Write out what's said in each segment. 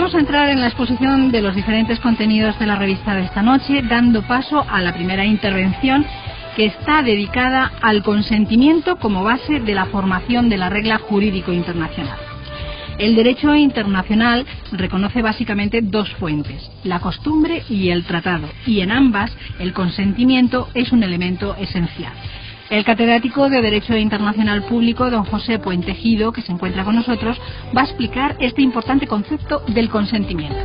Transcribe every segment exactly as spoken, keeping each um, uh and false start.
vamos a entrar en la exposición de los diferentes contenidos de la revista de esta noche, dando paso a la primera intervención, que está dedicada al consentimiento como base de la formación de la regla jurídico internacional. El derecho internacional reconoce básicamente dos fuentes, la costumbre y el tratado, y en ambas el consentimiento es un elemento esencial. El catedrático de Derecho Internacional Público, don José Puentejido, que se encuentra con nosotros, va a explicar este importante concepto del consentimiento.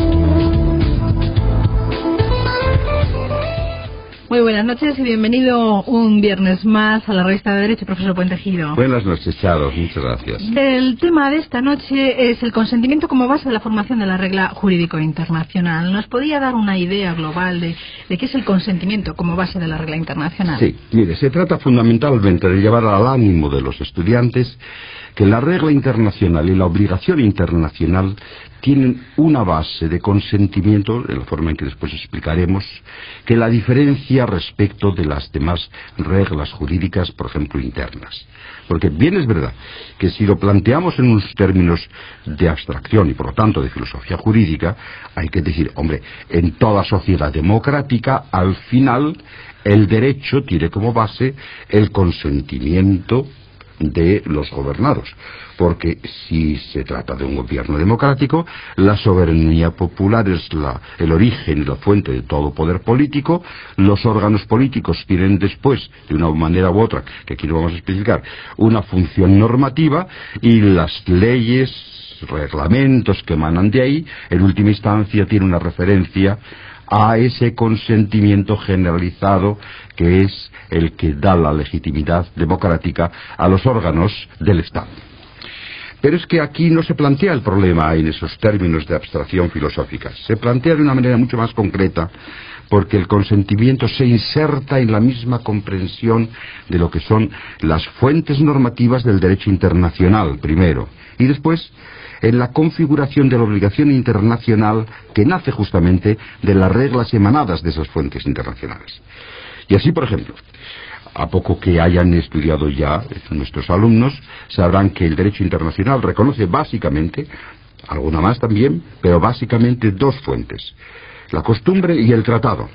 Muy buenas noches y bienvenido un viernes más a la revista de Derecho, profesor Puentejido. Buenas noches, Charo, muchas gracias. El tema de esta noche es el consentimiento como base de la formación de la regla jurídico internacional. ¿Nos podría dar una idea global de, de qué es el consentimiento como base de la regla internacional? Sí, mire, se trata fundamentalmente de llevar al ánimo de los estudiantes que la regla internacional y la obligación internacional tienen una base de consentimiento, de la forma en que después explicaremos, que la diferencia respecto de las demás reglas jurídicas, por ejemplo, internas. Porque bien es verdad que si lo planteamos en unos términos de abstracción y por lo tanto de filosofía jurídica, hay que decir, hombre, en toda sociedad democrática, al final, el derecho tiene como base el consentimiento de los gobernados, porque si se trata de un gobierno democrático, la soberanía popular es la, el origen y la fuente de todo poder político. Los órganos políticos tienen después, de una manera u otra, que aquí no vamos a especificar, una función normativa, y las leyes, reglamentos que emanan de ahí, en última instancia tienen una referencia a ese consentimiento generalizado que es el que da la legitimidad democrática a los órganos del Estado. Pero es que aquí no se plantea el problema en esos términos de abstracción filosófica, se plantea de una manera mucho más concreta, porque el consentimiento se inserta en la misma comprensión de lo que son las fuentes normativas del derecho internacional, primero, y después en la configuración de la obligación internacional que nace justamente de las reglas emanadas de esas fuentes internacionales. Y así, por ejemplo, a poco que hayan estudiado ya nuestros alumnos, sabrán que el derecho internacional reconoce básicamente, alguna más también, pero básicamente dos fuentes, la costumbre y el tratado.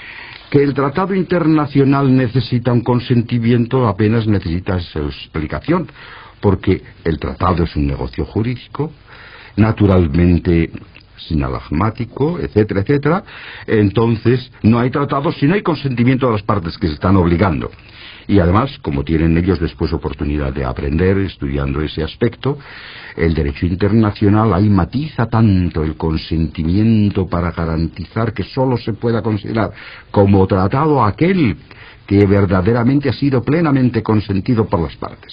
Que el tratado internacional necesita un consentimiento apenas necesita su explicación, porque el tratado es un negocio jurídico, naturalmente sinalagmático, etcétera, etcétera. Entonces no hay tratado si no hay consentimiento de las partes que se están obligando. Y además, como tienen ellos después oportunidad de aprender estudiando ese aspecto, el derecho internacional ahí matiza tanto el consentimiento para garantizar que sólo se pueda considerar como tratado aquel que verdaderamente ha sido plenamente consentido por las partes.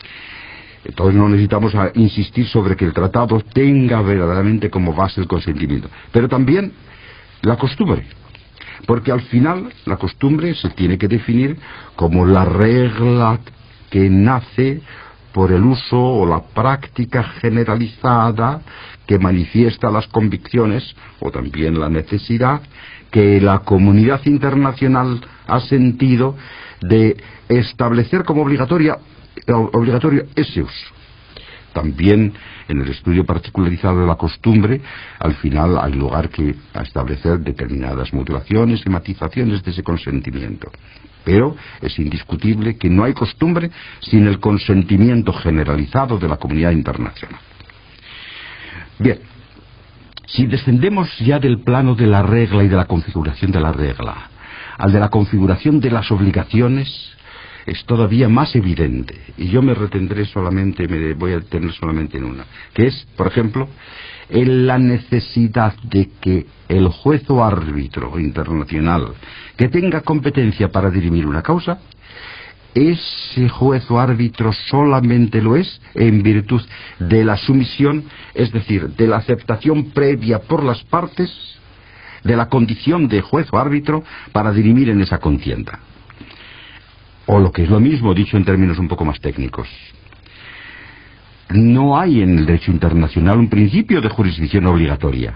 Entonces no necesitamos a insistir sobre que el tratado tenga verdaderamente como base el consentimiento, pero también la costumbre, porque al final la costumbre se tiene que definir como la regla que nace por el uso o la práctica generalizada que manifiesta las convicciones o también la necesidad que la comunidad internacional ha sentido de establecer como obligatoria obligatorio ese uso. También en el estudio particularizado de la costumbre, al final hay lugar que a establecer determinadas modulaciones y matizaciones de ese consentimiento. Pero es indiscutible que no hay costumbre sin el consentimiento generalizado de la comunidad internacional. Bien, si descendemos ya del plano de la regla y de la configuración de la regla al de la configuración de las obligaciones, es todavía más evidente, y yo me retendré solamente, me voy a detener solamente en una, que es, por ejemplo, en la necesidad de que el juez o árbitro internacional que tenga competencia para dirimir una causa, ese juez o árbitro solamente lo es en virtud de la sumisión, es decir, de la aceptación previa por las partes de la condición de juez o árbitro para dirimir en esa contienda. O lo que es lo mismo, dicho en términos un poco más técnicos, no hay en el derecho internacional un principio de jurisdicción obligatoria.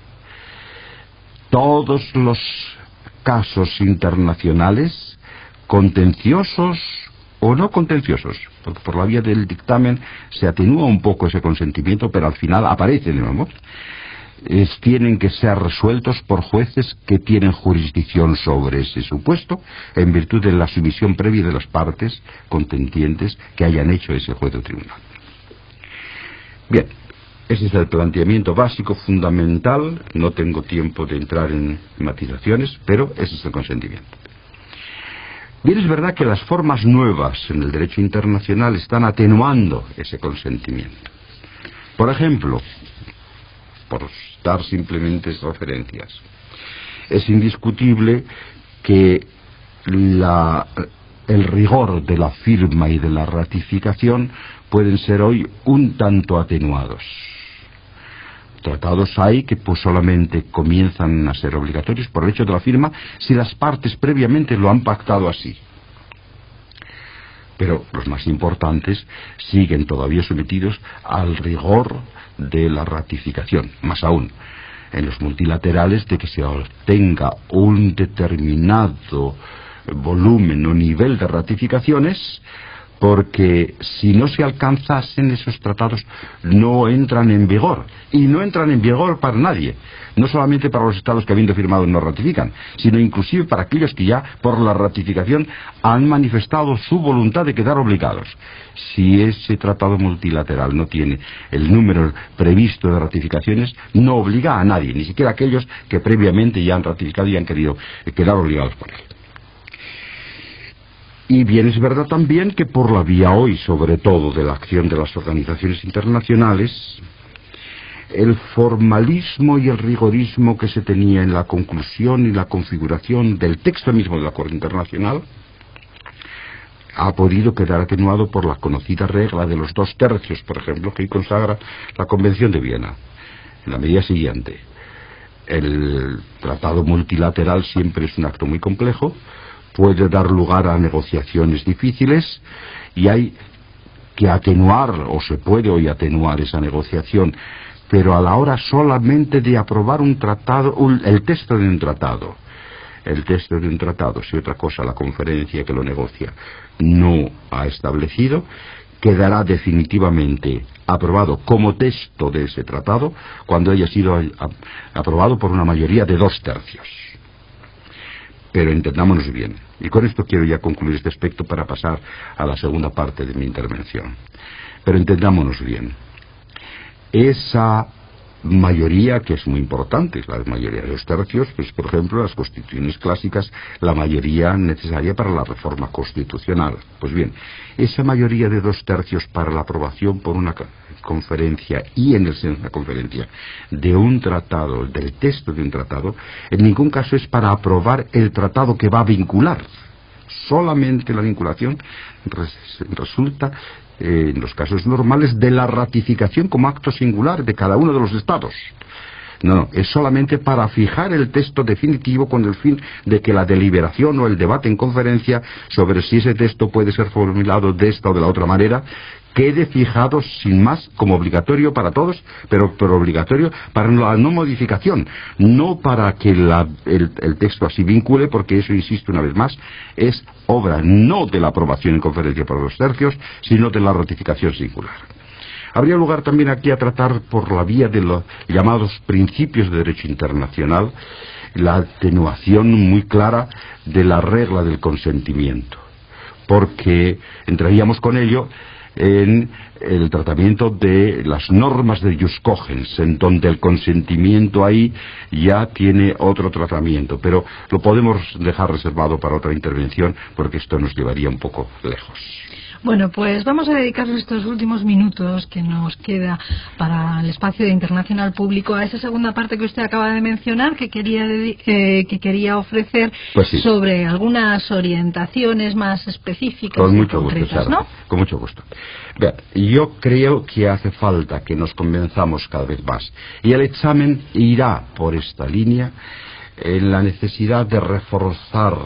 Todos los casos internacionales, contenciosos o no contenciosos, porque por la vía del dictamen se atenúa un poco ese consentimiento, pero al final aparece, digamos, es, tienen que ser resueltos por jueces que tienen jurisdicción sobre ese supuesto en virtud de la sumisión previa de las partes contendientes que hayan hecho ese juez o tribunal. Bien, ese es el planteamiento básico, fundamental. No tengo tiempo de entrar en matizaciones, pero ese es el consentimiento. Bien, es verdad que las formas nuevas en el derecho internacional están atenuando ese consentimiento. Por ejemplo, por dar simplemente referencias, es indiscutible que la, el rigor de la firma y de la ratificación pueden ser hoy un tanto atenuados. Tratados hay que pues solamente comienzan a ser obligatorios por el hecho de la firma si las partes previamente lo han pactado así. Pero los más importantes siguen todavía sometidos al rigor de la ratificación. Más aún, en los multilaterales, de que se obtenga un determinado volumen o nivel de ratificaciones, porque si no se alcanzasen esos tratados no entran en vigor, y no entran en vigor para nadie, no solamente para los estados que habiendo firmado no ratifican, sino inclusive para aquellos que ya por la ratificación han manifestado su voluntad de quedar obligados. Si ese tratado multilateral no tiene el número previsto de ratificaciones, no obliga a nadie, ni siquiera a aquellos que previamente ya han ratificado y han querido quedar obligados por él. Y bien es verdad también que por la vía hoy, sobre todo de la acción de las organizaciones internacionales, el formalismo y el rigorismo que se tenía en la conclusión y la configuración del texto mismo del acuerdo internacional ha podido quedar atenuado por la conocida regla de los dos tercios, por ejemplo, que hoy consagra la Convención de Viena. En la medida siguiente, el tratado multilateral siempre es un acto muy complejo, puede dar lugar a negociaciones difíciles y hay que atenuar, o se puede hoy atenuar esa negociación, pero a la hora solamente de aprobar un tratado, un, el texto de un tratado. El texto de un tratado, si otra cosa la conferencia que lo negocia no ha establecido, quedará definitivamente aprobado como texto de ese tratado cuando haya sido a, a, aprobado por una mayoría de dos tercios. Pero entendámonos bien, y con esto quiero ya concluir este aspecto para pasar a la segunda parte de mi intervención. Pero entendámonos bien, esa mayoría que es muy importante, la mayoría de los tercios, pues por ejemplo las constituciones clásicas, la mayoría necesaria para la reforma constitucional. Pues bien, esa mayoría de dos tercios para la aprobación por una conferencia y en el seno de la conferencia de un tratado, del texto de un tratado, en ningún caso es para aprobar el tratado que va a vincular. Solamente la vinculación res, resulta eh, en los casos normales de la ratificación como acto singular de cada uno de los estados. No, no, es solamente para fijar el texto definitivo con el fin de que la deliberación o el debate en conferencia sobre si ese texto puede ser formulado de esta o de la otra manera quede fijado sin más como obligatorio para todos, pero, pero obligatorio para la no modificación, no para que la, el, el texto así vincule, porque eso, insisto una vez más, es obra no de la aprobación en conferencia por dos tercios, sino de la ratificación singular. Habría lugar también aquí a tratar por la vía de los llamados principios de derecho internacional la atenuación muy clara de la regla del consentimiento, porque entraríamos con ello en el tratamiento de las normas de jus cogens, en donde el consentimiento ahí ya tiene otro tratamiento, pero lo podemos dejar reservado para otra intervención porque esto nos llevaría un poco lejos. Bueno, pues vamos a dedicar estos últimos minutos que nos queda para el espacio de internacional público a esa segunda parte que usted acaba de mencionar, que quería eh, que quería ofrecer pues sí. sobre algunas orientaciones más específicas con y mucho concretas, gusto, ¿no? Con mucho gusto. Vea, yo creo que hace falta que nos convenzamos cada vez más, y el examen irá por esta línea, en la necesidad de reforzar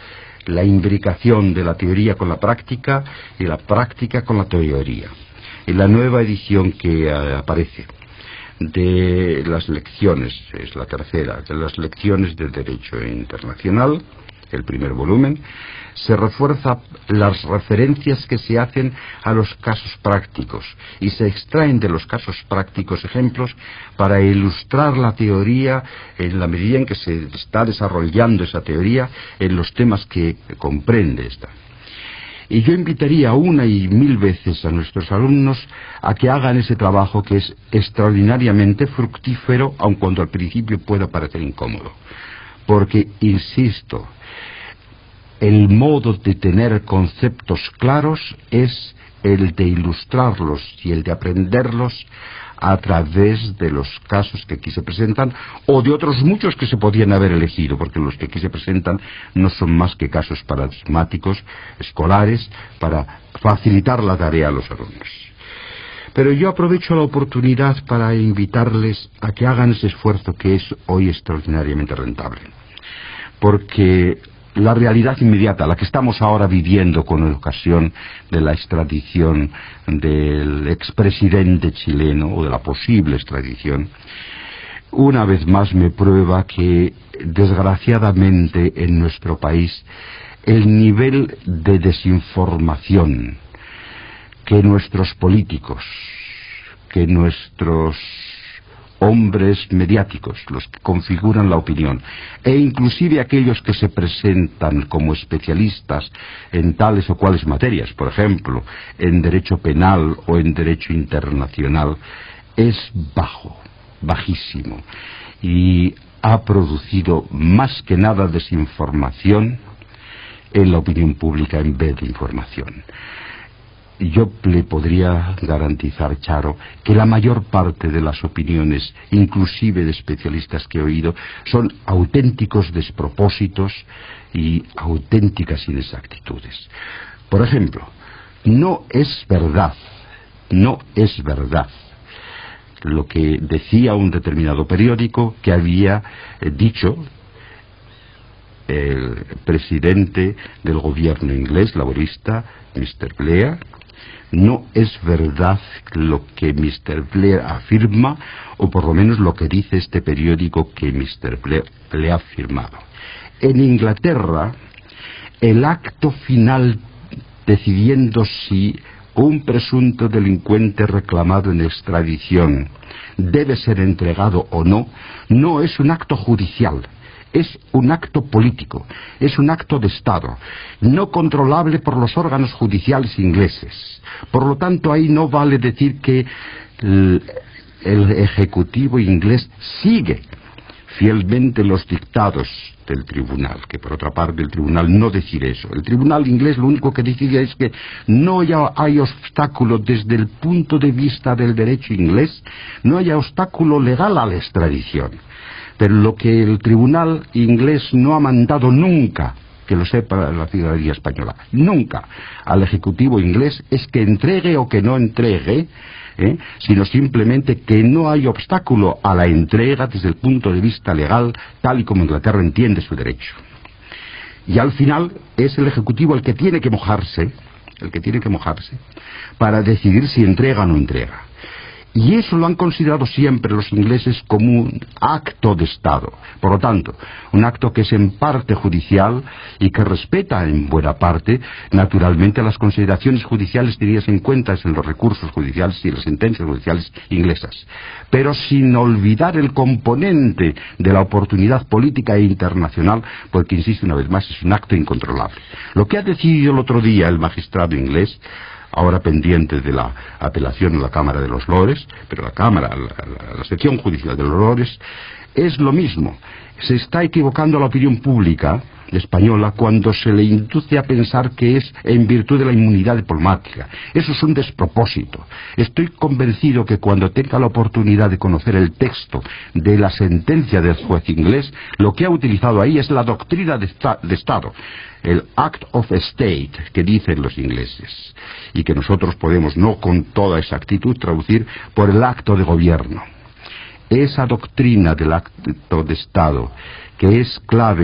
la imbricación de la teoría con la práctica y la práctica con la teoría. En la nueva edición que uh, aparece de las lecciones, es la tercera, de las lecciones del derecho internacional, el primer volumen, se refuerza las referencias que se hacen a los casos prácticos y se extraen de los casos prácticos ejemplos para ilustrar la teoría en la medida en que se está desarrollando esa teoría en los temas que comprende esta. Y yo invitaría una y mil veces a nuestros alumnos a que hagan ese trabajo, que es extraordinariamente fructífero, aun cuando al principio pueda parecer incómodo. Porque, insisto, el modo de tener conceptos claros es el de ilustrarlos y el de aprenderlos a través de los casos que aquí se presentan, o de otros muchos que se podían haber elegido, porque los que aquí se presentan no son más que casos paradigmáticos, escolares, para facilitar la tarea a los alumnos. Pero yo aprovecho la oportunidad para invitarles a que hagan ese esfuerzo que es hoy extraordinariamente rentable. Porque la realidad inmediata, la que estamos ahora viviendo con ocasión de la extradición del expresidente chileno, o de la posible extradición, una vez más me prueba que, desgraciadamente, en nuestro país, el nivel de desinformación que nuestros políticos, que nuestros hombres mediáticos, los que configuran la opinión, e inclusive aquellos que se presentan como especialistas en tales o cuales materias, por ejemplo, en derecho penal o en derecho internacional, es bajo, bajísimo, y ha producido más que nada desinformación en la opinión pública en vez de información. Yo le podría garantizar, Charo, que la mayor parte de las opiniones, inclusive de especialistas que he oído, son auténticos despropósitos y auténticas inexactitudes. Por ejemplo, no es verdad, no es verdad lo que decía un determinado periódico que había eh, dicho el presidente del gobierno inglés laborista, mister Blair. No es verdad lo que mister Blair afirma, o por lo menos lo que dice este periódico que mister Blair le ha firmado. En Inglaterra, el acto final decidiendo si un presunto delincuente reclamado en extradición debe ser entregado o no, no es un acto judicial. Es un acto político, es un acto de Estado, no controlable por los órganos judiciales ingleses. Por lo tanto, ahí no vale decir que el, el Ejecutivo inglés sigue fielmente los dictados del tribunal, que por otra parte el tribunal no decide eso. El tribunal inglés lo único que decide es que no haya, hay obstáculo desde el punto de vista del derecho inglés, no haya obstáculo legal a la extradición. Pero lo que el tribunal inglés no ha mandado nunca, que lo sepa la ciudadanía española, nunca al Ejecutivo inglés, es que entregue o que no entregue, ¿eh? sino simplemente que no hay obstáculo a la entrega desde el punto de vista legal, tal y como Inglaterra entiende su derecho. Y al final es el Ejecutivo el que tiene que mojarse, el que tiene que mojarse, para decidir si entrega o no entrega. Y eso lo han considerado siempre los ingleses como un acto de Estado. Por lo tanto, un acto que es en parte judicial y que respeta en buena parte, naturalmente, las consideraciones judiciales tenidas en cuenta en los recursos judiciales y las sentencias judiciales inglesas. Pero sin olvidar el componente de la oportunidad política e internacional, porque, insisto una vez más, es un acto incontrolable. Lo que ha decidido el otro día el magistrado inglés, ahora pendiente de la apelación en la Cámara de los Lores, pero la Cámara, la, la, la sección judicial de los Lores, es lo mismo. Se está equivocando la opinión pública española cuando se le induce a pensar que es en virtud de la inmunidad diplomática. Eso es un despropósito. Estoy convencido que cuando tenga la oportunidad de conocer el texto de la sentencia del juez inglés, lo que ha utilizado ahí es la doctrina de, esta, de Estado, el Act of State, que dicen los ingleses, y que nosotros podemos, no con toda exactitud, traducir por el acto de gobierno. Esa doctrina del acto de Estado, que es clave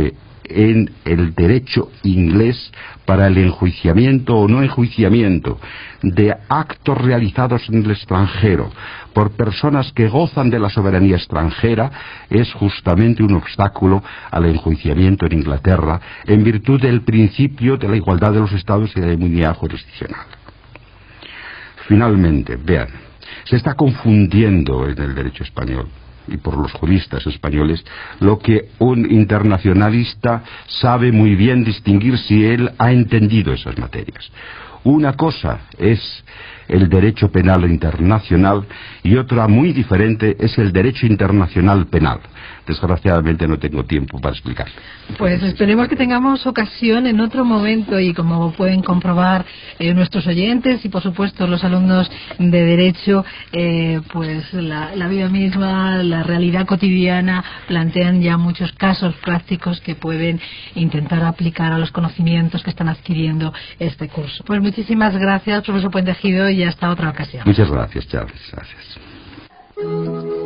en el derecho inglés para el enjuiciamiento o no enjuiciamiento de actos realizados en el extranjero por personas que gozan de la soberanía extranjera es justamente un obstáculo al enjuiciamiento en Inglaterra en virtud del principio de la igualdad de los estados y de la inmunidad jurisdiccional. Finalmente, vean, se está confundiendo en el derecho español y por los juristas españoles lo que un internacionalista sabe muy bien distinguir si él ha entendido esas materias. Una cosa es el derecho penal internacional y otra muy diferente es el derecho internacional penal. Desgraciadamente no tengo tiempo para explicarlo. Pues esperemos que tengamos ocasión en otro momento y como pueden comprobar eh, nuestros oyentes y por supuesto los alumnos de Derecho, eh, pues la, la vida misma, la realidad cotidiana plantean ya muchos casos prácticos que pueden intentar aplicar a los conocimientos que están adquiriendo este curso. Pues muchísimas gracias, profesor Puentejido, y hasta otra ocasión. Muchas gracias, Charles. Gracias.